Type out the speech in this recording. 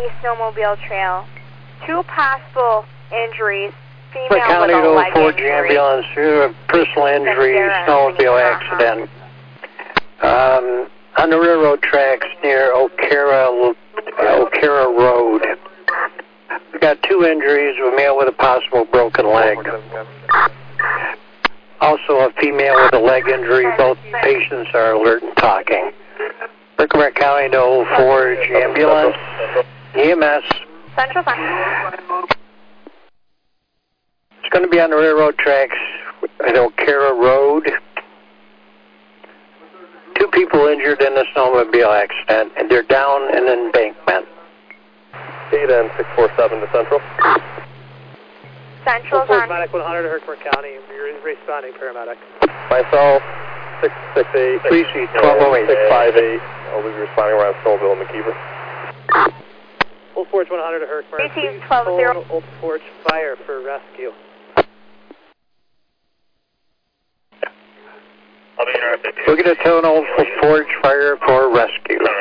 snowmobile trail. 2 possible injuries. Female County with a leg Forge injury. ambulance, personal injury, snowmobile accident. On the railroad tracks near O'Cara Road. We got 2 injuries, a male with a possible broken leg. Also a female with a leg injury. Both patients are alert and talking. Rickenbacker County to Old Forge ambulance, EMS. Central Center. It's going to be on the railroad tracks at O'Cara Road. 2 people injured in a snowmobile accident, and they're down an embankment. 8 and 647 to Central. Central's on. Paramedic 100 to Herkimer County. You're responding, paramedic. Myself, 668. 658. I'll be responding around Snowville and McKeever. Old Forge 100 to Herkimer. Receive 12-0. Old Forge fire for rescue. We're going to tell an Old Forge fire for rescue.